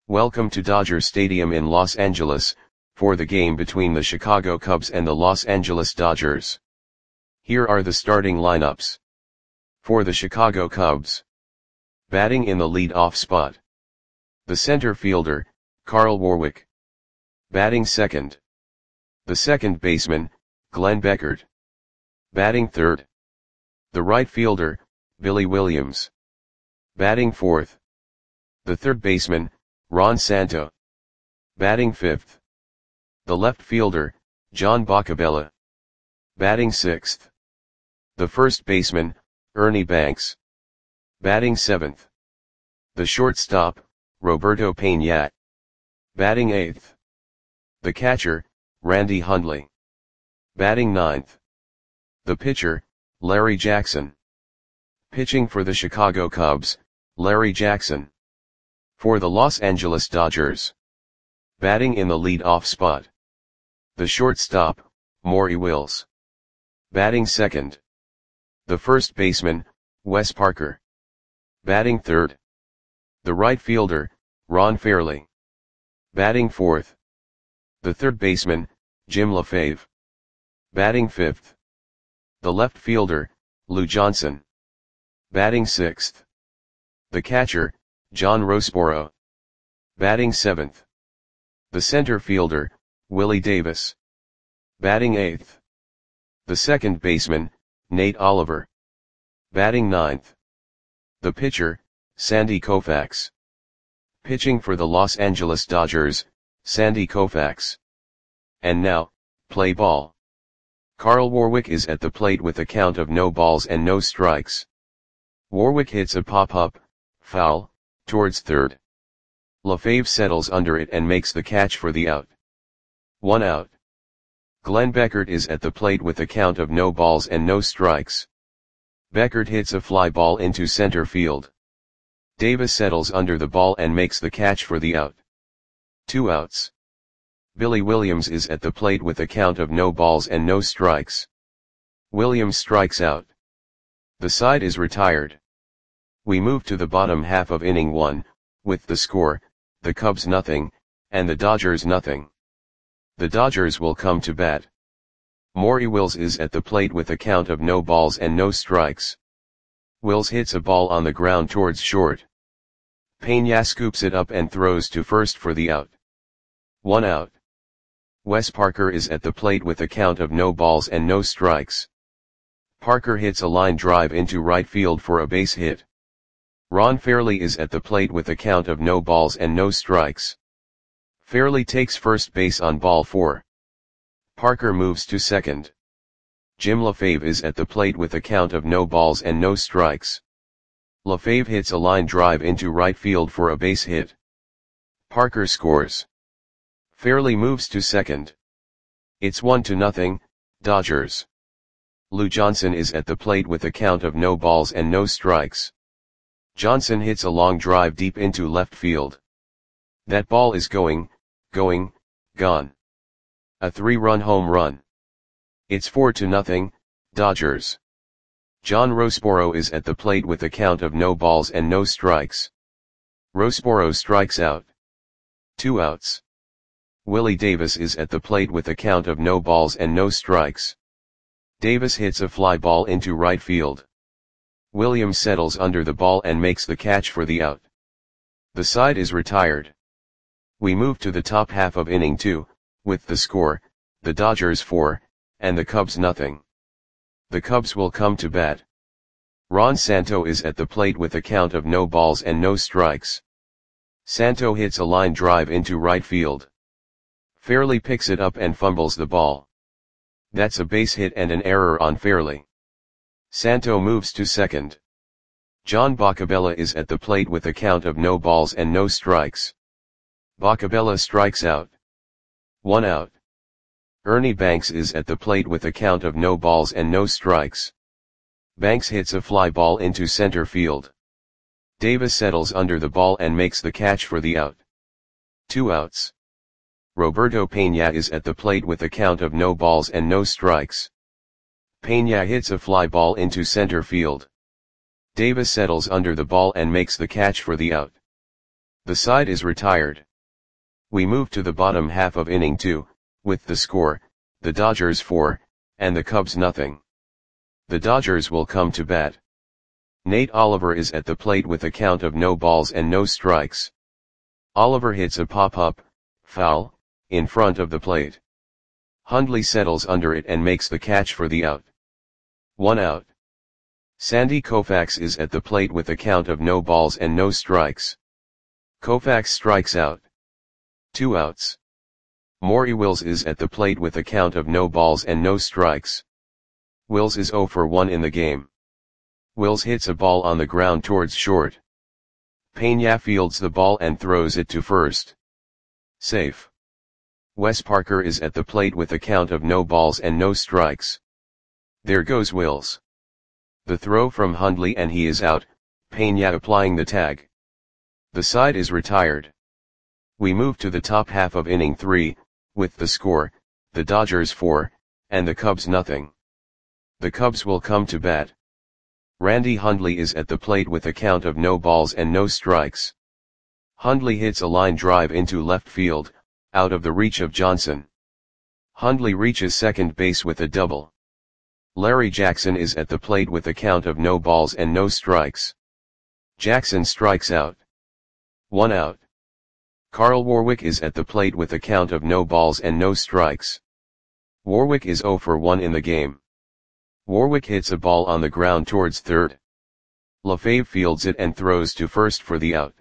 Welcome to Dodger Stadium in Los Angeles, for the game between the Chicago Cubs and the Los Angeles Dodgers. Here are the starting lineups. For the Chicago Cubs. Batting in the lead-off spot. The center fielder, Carl Warwick. Batting second. The second baseman, Glenn Beckert. Batting third. The right fielder, Billy Williams. Batting fourth. The third baseman, Ron Santo. Batting fifth. The left fielder, John Boccabella. Batting sixth. The first baseman, Ernie Banks. Batting seventh. The shortstop, Roberto Peña. Batting eighth. The catcher, Randy Hundley. Batting ninth. The pitcher, Larry Jackson. Pitching for the Chicago Cubs, Larry Jackson. For the Los Angeles Dodgers. Batting in the lead-off spot. The shortstop, Maury Wills. Batting second. The first baseman, Wes Parker. Batting third. The right fielder, Ron Fairly. Batting fourth. The third baseman, Jim LaFave. Batting fifth. The left fielder, Lou Johnson. Batting sixth. The catcher, John Roseboro. Batting seventh. The center fielder, Willie Davis. Batting eighth. The second baseman, Nate Oliver. Batting ninth. The pitcher, Sandy Koufax. Pitching for the Los Angeles Dodgers, Sandy Koufax. And now, play ball. Carl Warwick is at the plate with a count of no balls and no strikes. Warwick hits a pop-up, foul, towards third. LaFave settles under it and makes the catch for the out. 1 out. Glenn Beckert is at the plate with a count of no balls and no strikes. Beckert hits a fly ball into center field. Davis settles under the ball and makes the catch for the out. 2 outs. Billy Williams is at the plate with a count of no balls and no strikes. Williams strikes out. The side is retired. We move to the bottom half of inning 1, with the score, the Cubs nothing, and the Dodgers nothing. The Dodgers will come to bat. Maury Wills is at the plate with a count of no balls and no strikes. Wills hits a ball on the ground towards short. Peña scoops it up and throws to first for the out. 1 out. Wes Parker is at the plate with a count of no balls and no strikes. Parker hits a line drive into right field for a base hit. Ron Fairly is at the plate with a count of no balls and no strikes. Fairly takes first base on ball 4. Parker moves to second. Jim LaFave is at the plate with a count of no balls and no strikes. LaFave hits a line drive into right field for a base hit. Parker scores. Fairly moves to second. It's 1-0, Dodgers. Lou Johnson is at the plate with a count of no balls and no strikes. Johnson hits a long drive deep into left field. That ball is gone. A 3-run home run. It's 4-0, Dodgers. John Roseboro is at the plate with a count of no balls and no strikes. Roseboro strikes out. 2 outs. Willie Davis is at the plate with a count of no balls and no strikes. Davis hits a fly ball into right field. Williams settles under the ball and makes the catch for the out. The side is retired. We move to the top half of inning 2, with the score, the Dodgers 4, and the Cubs nothing. The Cubs will come to bat. Ron Santo is at the plate with a count of no balls and no strikes. Santo hits a line drive into right field. Fairly picks it up and fumbles the ball. That's a base hit and an error on Fairly. Santo moves to second. John Boccabella is at the plate with a count of no balls and no strikes. Boccabella strikes out. 1 out. Ernie Banks is at the plate with a count of no balls and no strikes. Banks hits a fly ball into center field. Davis settles under the ball and makes the catch for the out. 2 outs. Roberto Peña is at the plate with a count of no balls and no strikes. Peña hits a fly ball into center field. Davis settles under the ball and makes the catch for the out. The side is retired. We move to the bottom half of inning 2, with the score, the Dodgers 4, and the Cubs nothing. The Dodgers will come to bat. Nate Oliver is at the plate with a count of no balls and no strikes. Oliver hits a pop-up, foul, in front of the plate. Hundley settles under it and makes the catch for the out. 1 out. Sandy Koufax is at the plate with a count of no balls and no strikes. Koufax strikes out. 2 outs. Maury Wills is at the plate with a count of no balls and no strikes. Wills is 0 for 1 in the game. Wills hits a ball on the ground towards short. Peña fields the ball and throws it to first. Safe. Wes Parker is at the plate with a count of no balls and no strikes. There goes Wills. The throw from Hundley and he is out, Peña applying the tag. The side is retired. We move to the top half of inning 3, with the score, the Dodgers 4, and the Cubs nothing. The Cubs will come to bat. Randy Hundley is at the plate with a count of no balls and no strikes. Hundley hits a line drive into left field, out of the reach of Johnson. Hundley reaches second base with a double. Larry Jackson is at the plate with a count of no balls and no strikes. Jackson strikes out. 1 out. Carl Warwick is at the plate with a count of no balls and no strikes. Warwick is 0 for 1 in the game. Warwick hits a ball on the ground towards third. LaFave fields it and throws to first for the out.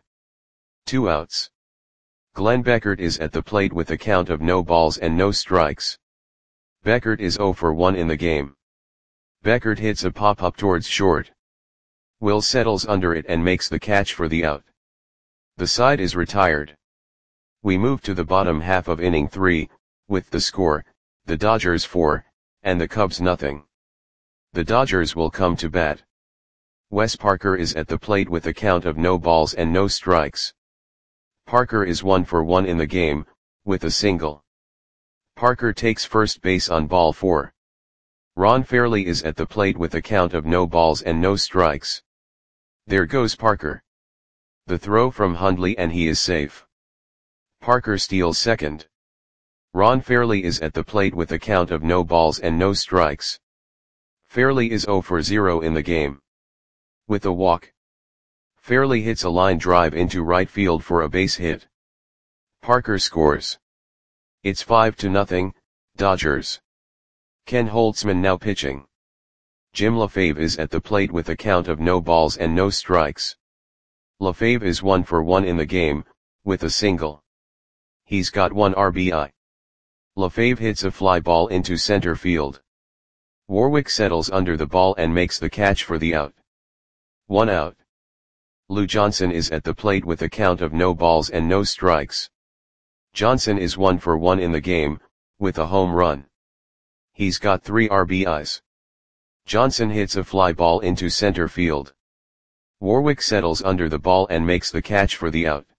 2 outs. Glenn Beckert is at the plate with a count of no balls and no strikes. Beckert is 0 for 1 in the game. Beckert hits a pop-up towards short. Will settles under it and makes the catch for the out. The side is retired. We move to the bottom half of inning 3, with the score, the Dodgers 4, and the Cubs nothing. The Dodgers will come to bat. Wes Parker is at the plate with a count of no balls and no strikes. Parker is 1 for 1 in the game, with a single. Parker takes first base on ball 4. Ron Fairly is at the plate with a count of no balls and no strikes. There goes Parker. The throw from Hundley and he is safe. Parker steals second. Ron Fairly is at the plate with a count of no balls and no strikes. Fairly is 0 for 0 in the game. With a walk. Fairly hits a line drive into right field for a base hit. Parker scores. It's 5-0, Dodgers. Ken Holtzman now pitching. Jim LaFave is at the plate with a count of no balls and no strikes. LaFave is 1 for 1 in the game, with a single. He's got 1 RBI. LaFave hits a fly ball into center field. Warwick settles under the ball and makes the catch for the out. 1 out. Lou Johnson is at the plate with a count of no balls and no strikes. Johnson is 1 for 1 in the game, with a home run. He's got 3 RBIs. Johnson hits a fly ball into center field. Warwick settles under the ball and makes the catch for the out.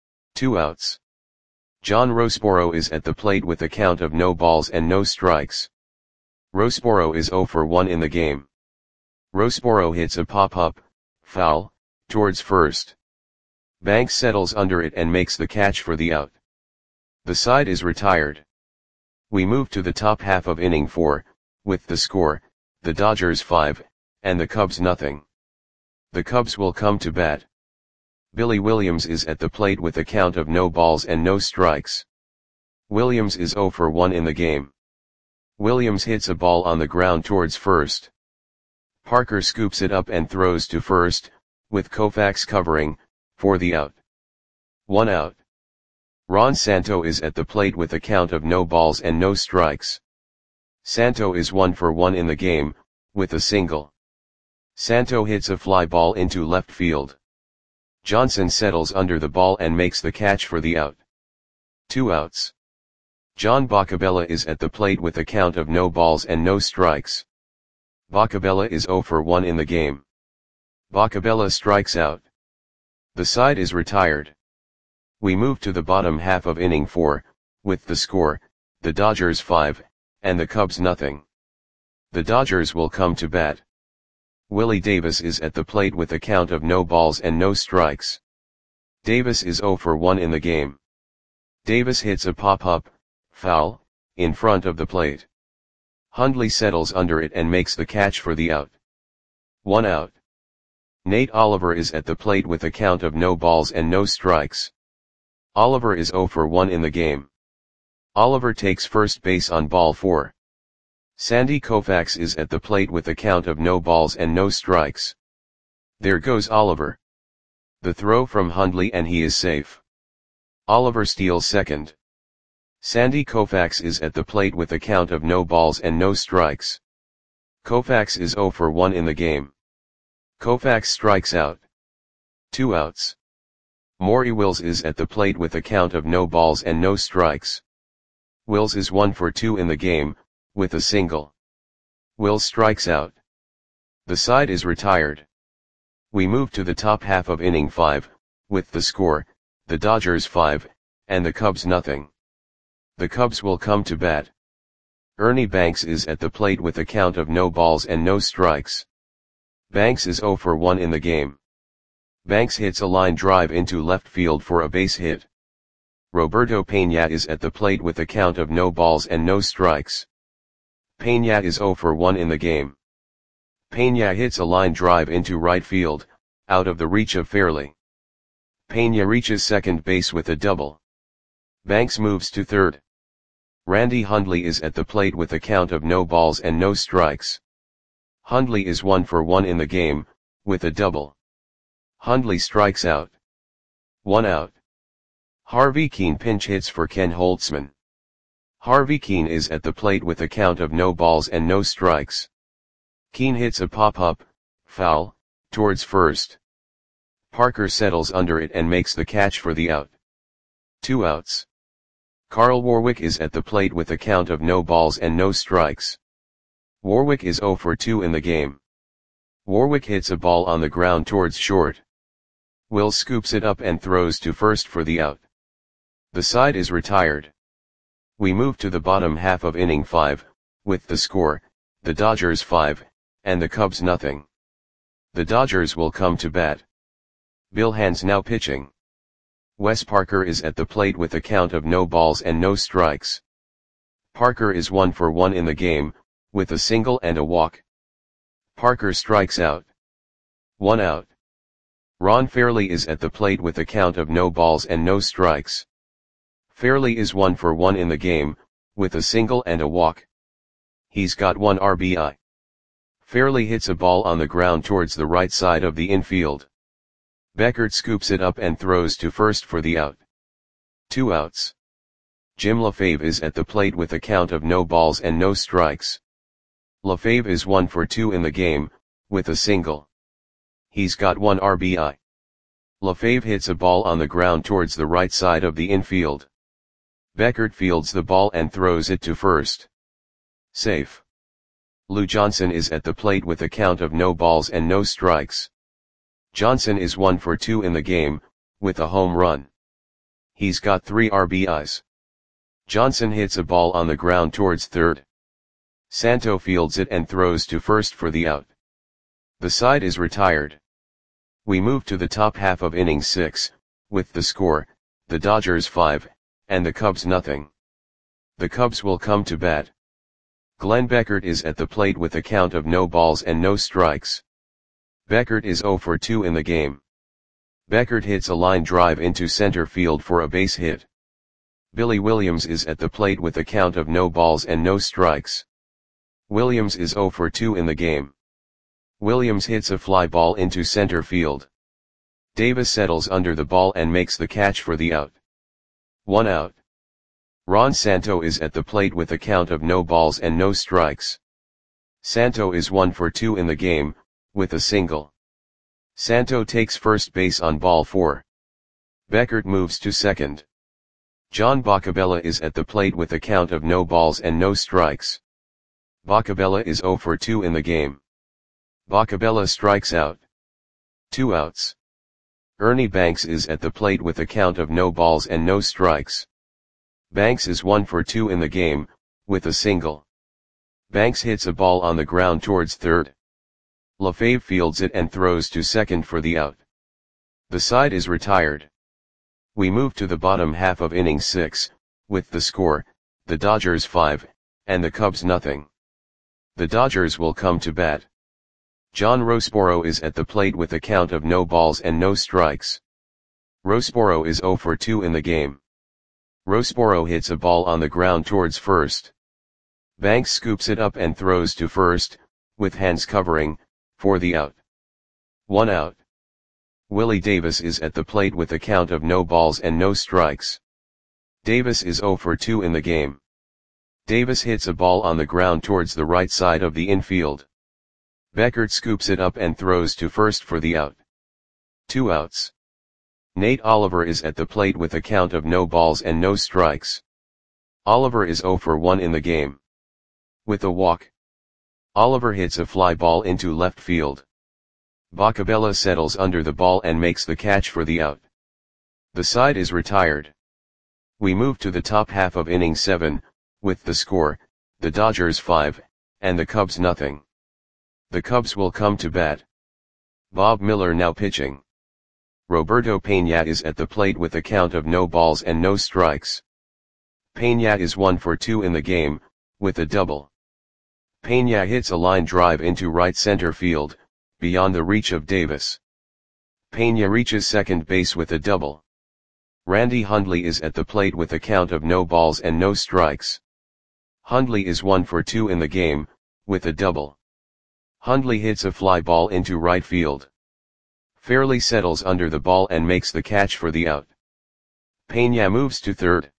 2 outs. John Roseboro is at the plate with a count of no balls and no strikes. Roseboro is 0 for 1 in the game. Roseboro hits a pop-up, foul, towards first. Banks settles under it and makes the catch for the out. The side is retired. We move to the top half of inning 4, with the score, the Dodgers 5, and the Cubs nothing. The Cubs will come to bat. Billy Williams is at the plate with a count of no balls and no strikes. Williams is 0 for 1 in the game. Williams hits a ball on the ground towards first. Parker scoops it up and throws to first, with Koufax covering, for the out. 1 out. Ron Santo is at the plate with a count of no balls and no strikes. Santo is 1 for 1 in the game, with a single. Santo hits a fly ball into left field. Johnson settles under the ball and makes the catch for the out. 2 outs. John Boccabella is at the plate with a count of no balls and no strikes. Boccabella is 0 for 1 in the game. Boccabella strikes out. The side is retired. We move to the bottom half of inning 4, with the score, the Dodgers 5, and the Cubs nothing. The Dodgers will come to bat. Willie Davis is at the plate with a count of no balls and no strikes. Davis is 0 for 1 in the game. Davis hits a pop-up, foul, in front of the plate. Hundley settles under it and makes the catch for the out. 1 out. Nate Oliver is at the plate with a count of no balls and no strikes. Oliver is 0 for 1 in the game. Oliver takes first base on ball 4. Sandy Koufax is at the plate with a count of no balls and no strikes. There goes Oliver. The throw from Hundley and he is safe. Oliver steals second. Sandy Koufax is at the plate with a count of no balls and no strikes. Koufax is 0 for 1 in the game. Koufax strikes out. 2 outs. Maury Wills is at the plate with a count of no balls and no strikes. Wills is 1 for 2 in the game, with a single. Wills strikes out. The side is retired. We move to the top half of inning 5, with the score, the Dodgers 5, and the Cubs nothing. The Cubs will come to bat. Ernie Banks is at the plate with a count of no balls and no strikes. Banks is 0 for 1 in the game. Banks hits a line drive into left field for a base hit. Roberto Peña is at the plate with a count of no balls and no strikes. Peña is 0 for 1 in the game. Peña hits a line drive into right field, out of the reach of Fairley. Peña reaches second base with a double. Banks moves to third. Randy Hundley is at the plate with a count of no balls and no strikes. Hundley is 1 for 1 in the game, with a double. Hundley strikes out. 1 out. Harvey Keene pinch hits for Ken Holtzman. Harvey Keene is at the plate with a count of no balls and no strikes. Keene hits a pop-up, foul, towards first. Parker settles under it and makes the catch for the out. 2 outs. Carl Warwick is at the plate with a count of no balls and no strikes. Warwick is 0 for 2 in the game. Warwick hits a ball on the ground towards short. Will scoops it up and throws to first for the out. The side is retired. We move to the bottom half of inning 5, with the score, the Dodgers 5, and the Cubs nothing. The Dodgers will come to bat. Bill Hands now pitching. Wes Parker is at the plate with a count of no balls and no strikes. Parker is 1 for 1 in the game, with a single and a walk. Parker strikes out. 1 out. Ron Fairley is at the plate with a count of no balls and no strikes. Fairley is 1 for 1 in the game, with a single and a walk. He's got 1 RBI. Fairley hits a ball on the ground towards the right side of the infield. Beckert scoops it up and throws to first for the out. 2 outs. Jim LaFave is at the plate with a count of no balls and no strikes. LaFave is 1 for 2 in the game, with a single. He's got 1 RBI. LaFave hits a ball on the ground towards the right side of the infield. Beckert fields the ball and throws it to first. Safe. Lou Johnson is at the plate with a count of no balls and no strikes. Johnson is 1 for 2 in the game, with a home run. He's got 3 RBIs. Johnson hits a ball on the ground towards third. Santo fields it and throws to first for the out. The side is retired. We move to the top half of inning 6, with the score, the Dodgers 5, and the Cubs nothing. The Cubs will come to bat. Glenn Beckert is at the plate with a count of no balls and no strikes. Beckert is 0 for 2 in the game. Beckert hits a line drive into center field for a base hit. Billy Williams is at the plate with a count of no balls and no strikes. Williams is 0 for 2 in the game. Williams hits a fly ball into center field. Davis settles under the ball and makes the catch for the out. 1 out. Ron Santo is at the plate with a count of no balls and no strikes. Santo is 1 for 2 in the game, with a single. Santo takes first base on ball 4. Beckert moves to second. John Boccabella is at the plate with a count of no balls and no strikes. Boccabella is 0 for 2 in the game. Boccabella strikes out. 2 outs. Ernie Banks is at the plate with a count of no balls and no strikes. Banks is 1 for 2 in the game, with a single. Banks hits a ball on the ground towards third. LaFave fields it and throws to second for the out. The side is retired. We move to the bottom half of inning 6, with the score, the Dodgers 5, and the Cubs nothing. The Dodgers will come to bat. John Roseboro is at the plate with a count of no balls and no strikes. Roseboro is 0 for 2 in the game. Roseboro hits a ball on the ground towards first. Banks scoops it up and throws to first, with hands covering, for the out. 1 out. Willie Davis is at the plate with a count of no balls and no strikes. Davis is 0 for 2 in the game. Davis hits a ball on the ground towards the right side of the infield. Beckert scoops it up and throws to first for the out. 2 outs. Nate Oliver is at the plate with a count of no balls and no strikes. Oliver is 0 for 1 in the game. With a walk, Oliver hits a fly ball into left field. Boccabella settles under the ball and makes the catch for the out. The side is retired. We move to the top half of inning 7, with the score, the Dodgers 5, and the Cubs nothing. The Cubs will come to bat. Bob Miller now pitching. Roberto Peña is at the plate with a count of no balls and no strikes. Peña is 1 for 2 in the game, with a double. Peña hits a line drive into right center field, beyond the reach of Davis. Peña reaches second base with a double. Randy Hundley is at the plate with a count of no balls and no strikes. Hundley is 1 for 2 in the game, with a double. Hundley hits a fly ball into right field. Fairley settles under the ball and makes the catch for the out. Peña moves to third.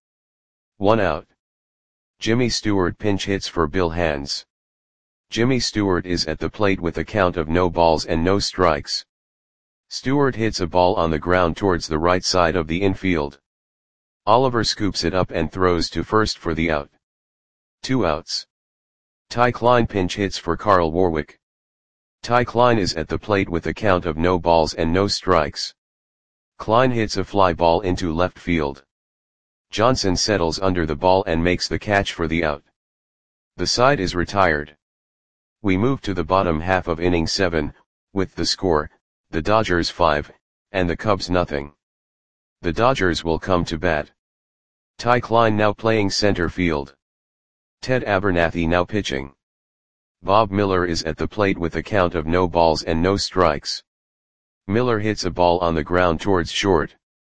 1 out. Jimmy Stewart pinch hits for Bill Hands. Jimmy Stewart is at the plate with a count of no balls and no strikes. Stewart hits a ball on the ground towards the right side of the infield. Oliver scoops it up and throws to first for the out. 2 outs. Ty Klein pinch hits for Carl Warwick. Ty Klein is at the plate with a count of no balls and no strikes. Klein hits a fly ball into left field. Johnson settles under the ball and makes the catch for the out. The side is retired. We move to the bottom half of inning 7, with the score, the Dodgers 5, and the Cubs nothing. The Dodgers will come to bat. Ty Klein now playing center field. Ted Abernathy now pitching. Bob Miller is at the plate with a count of no balls and no strikes. Miller hits a ball on the ground towards short.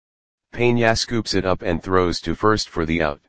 Peña scoops it up and throws to first for the out.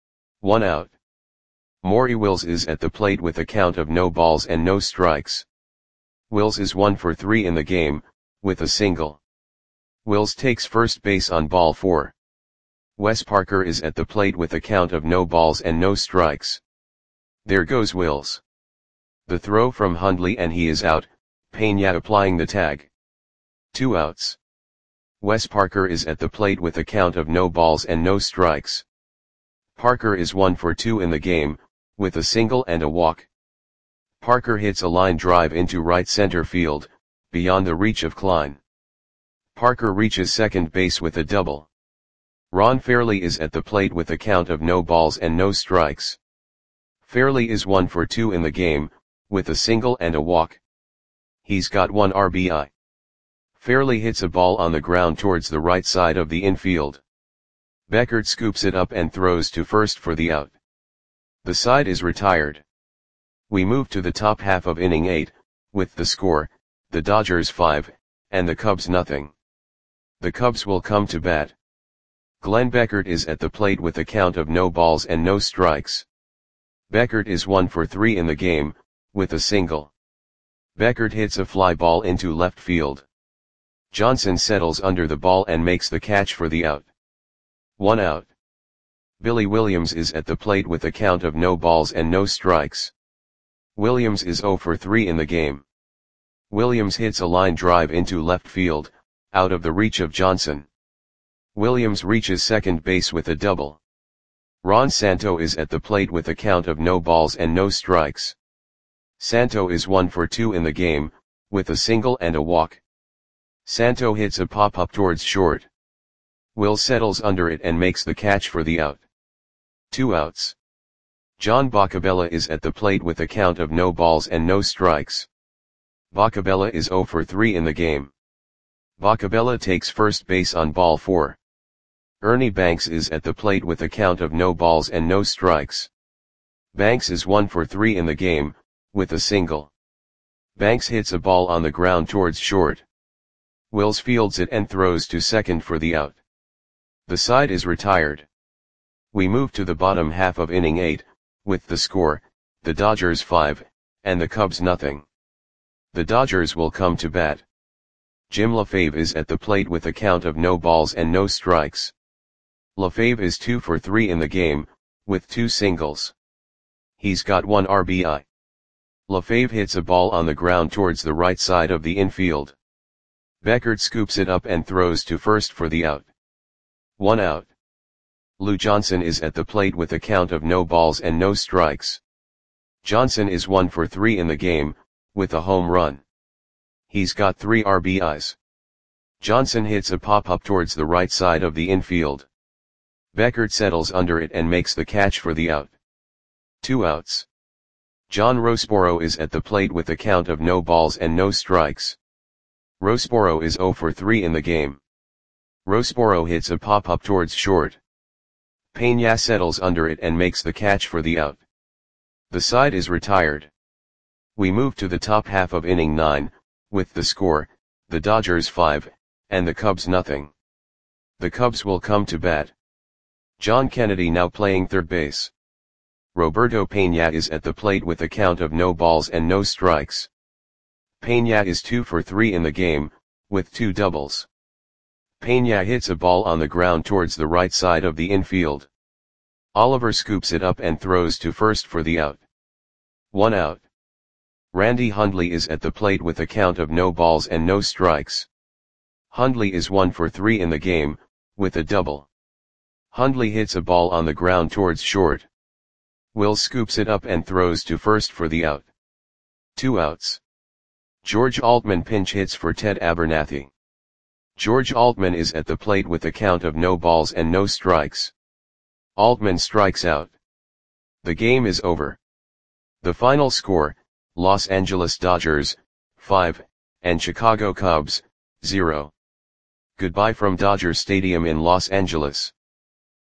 1 out. Maury Wills is at the plate with a count of no balls and no strikes. Wills is 1 for 3 in the game, with a single. Wills takes first base on ball 4. Wes Parker is at the plate with a count of no balls and no strikes. There goes Wills. The throw from Hundley and he is out, Peña applying the tag. 2 outs. Wes Parker is at the plate with a count of no balls and no strikes. Parker is 1 for 2 in the game, with a single and a walk. Parker hits a line drive into right center field, beyond the reach of Klein. Parker reaches second base with a double. Ron Fairley is at the plate with a count of no balls and no strikes. Fairley is 1 for 2 in the game, with a single and a walk. He's got 1 RBI. Fairley hits a ball on the ground towards the right side of the infield. Beckert scoops it up and throws to first for the out. The side is retired. We move to the top half of inning 8, with the score, the Dodgers 5, and the Cubs nothing. The Cubs will come to bat. Glenn Beckert is at the plate with a count of no balls and no strikes. Beckert is 1 for 3 in the game, with a single. Beckert hits a fly ball into left field. Johnson settles under the ball and makes the catch for the out. 1 out. Billy Williams is at the plate with a count of no balls and no strikes. Williams is 0 for 3 in the game. Williams hits a line drive into left field, out of the reach of Johnson. Williams reaches second base with a double. Ron Santo is at the plate with a count of no balls and no strikes. Santo is 1 for 2 in the game, with a single and a walk. Santo hits a pop-up towards short. Will settles under it and makes the catch for the out. 2 outs. John Boccabella is at the plate with a count of no balls and no strikes. Boccabella is 0 for 3 in the game. Boccabella takes first base on ball 4. Ernie Banks is at the plate with a count of no balls and no strikes. Banks is 1 for 3 in the game, with a single. Banks hits a ball on the ground towards short. Wills fields it and throws to second for the out. The side is retired. We move to the bottom half of inning 8, with the score, the Dodgers 5, and the Cubs nothing. The Dodgers will come to bat. Jim LaFave is at the plate with a count of no balls and no strikes. LaFave is 2 for 3 in the game, with 2 singles. He's got 1 RBI. LaFave hits a ball on the ground towards the right side of the infield. Beckert scoops it up and throws to first for the out. 1 out. Lou Johnson is at the plate with a count of no balls and no strikes. Johnson is 1 for 3 in the game, with a home run. He's got 3 RBIs. Johnson hits a pop-up towards the right side of the infield. Beckert settles under it and makes the catch for the out. 2 outs. John Roseboro is at the plate with a count of no balls and no strikes. Roseboro is 0 for 3 in the game. Roseboro hits a pop-up towards short. Peña settles under it and makes the catch for the out. The side is retired. We move to the top half of inning 9, with the score, the Dodgers 5, and the Cubs nothing. The Cubs will come to bat. John Kennedy now playing third base. Roberto Peña is at the plate with a count of no balls and no strikes. Peña is 2 for 3 in the game, with 2 doubles. Peña hits a ball on the ground towards the right side of the infield. Oliver scoops it up and throws to first for the out. 1 out. Randy Hundley is at the plate with a count of no balls and no strikes. Hundley is 1 for 3 in the game, with a double. Hundley hits a ball on the ground towards short. Wills scoops it up and throws to first for the out. 2 outs. George Altman pinch hits for Ted Abernathy. George Altman is at the plate with a count of no balls and no strikes. Altman strikes out. The game is over. The final score, Los Angeles Dodgers, 5, and Chicago Cubs, 0. Goodbye from Dodger Stadium in Los Angeles.